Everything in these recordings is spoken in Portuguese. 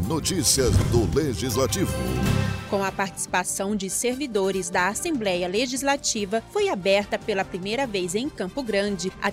Notícias do Legislativo. Com a participação de servidores da Assembleia Legislativa, foi aberta pela primeira vez em Campo Grande a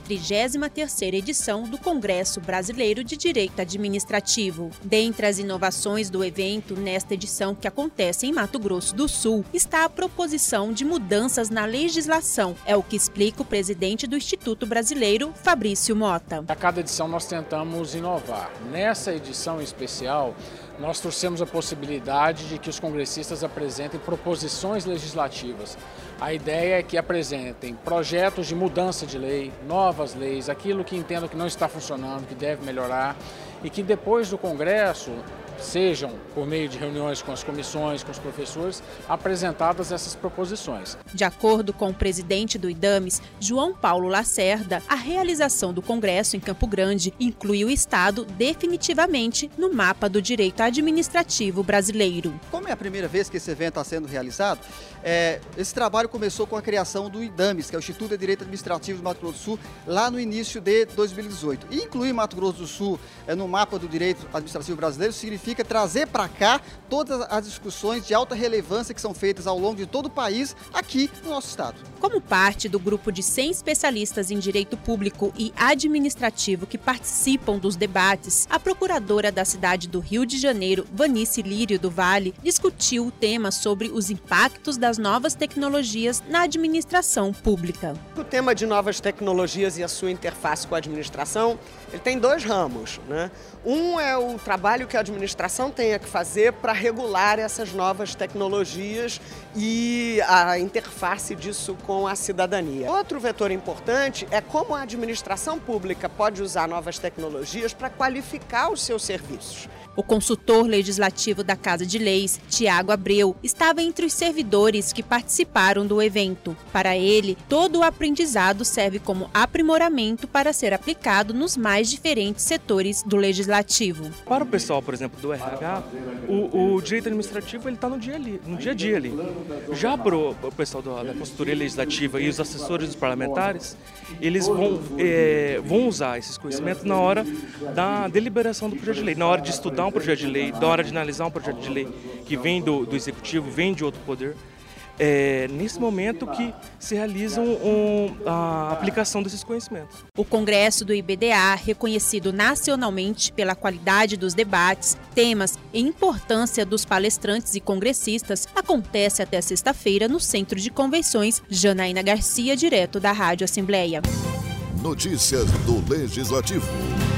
33ª edição do Congresso Brasileiro de Direito Administrativo. Dentre as inovações do evento, nesta edição que acontece em Mato Grosso do Sul, está a proposição de mudanças na legislação. É o que explica o presidente do Instituto Brasileiro, Fabrício Mota. A cada edição nós tentamos inovar. Nessa edição em especial, nós trouxemos a possibilidade de que os congressistas apresentem proposições legislativas. A ideia é que apresentem projetos de mudança de lei, novas leis, aquilo que entendam que não está funcionando, que deve melhorar, e que depois do Congresso sejam, por meio de reuniões com as comissões, com os professores, apresentadas essas proposições. De acordo com o presidente do IDAMES, João Paulo Lacerda, a realização do Congresso em Campo Grande inclui o Estado definitivamente no mapa do direito administrativo brasileiro. Como é a primeira vez que esse evento está sendo realizado, esse trabalho começou com a criação do IDAMES, que é o Instituto de Direito Administrativo do Mato Grosso do Sul, lá no início de 2018. E incluir Mato Grosso do Sul no mapa do direito administrativo brasileiro significa trazer para cá todas as discussões de alta relevância que são feitas ao longo de todo o país, aqui no nosso estado. Como parte do grupo de 100 especialistas em direito público e administrativo que participam dos debates, a procuradora da cidade do Rio de Janeiro, Vanice Lírio do Vale, discutiu o tema sobre os impactos das novas tecnologias na administração pública. O tema de novas tecnologias e a sua interface com a administração, ele tem dois ramos, né? Um é o trabalho que a administração tenha que fazer para regular essas novas tecnologias e a interface disso com a cidadania. Outro vetor importante é como a administração pública pode usar novas tecnologias para qualificar os seus serviços. O consultor legislativo da Casa de Leis, Tiago Abreu, estava entre os servidores que participaram do evento. Para ele, todo o aprendizado serve como aprimoramento para ser aplicado nos mais diferentes setores do legislativo. Para o pessoal, por exemplo, do RH, o direito administrativo está no dia a dia ali. Já para o pessoal da consultoria legislativa e os assessores dos parlamentares, eles vão usar esses conhecimentos na hora da deliberação do projeto de lei, na hora de estudar um projeto de lei, na hora de analisar um projeto de lei que vem do executivo, vem de outro poder. Nesse momento que se realiza a aplicação desses conhecimentos. O Congresso do IBDA, reconhecido nacionalmente pela qualidade dos debates, temas e importância dos palestrantes e congressistas, acontece até sexta-feira no Centro de Convenções Janaína Garcia, direto da Rádio Assembleia. Notícias do Legislativo.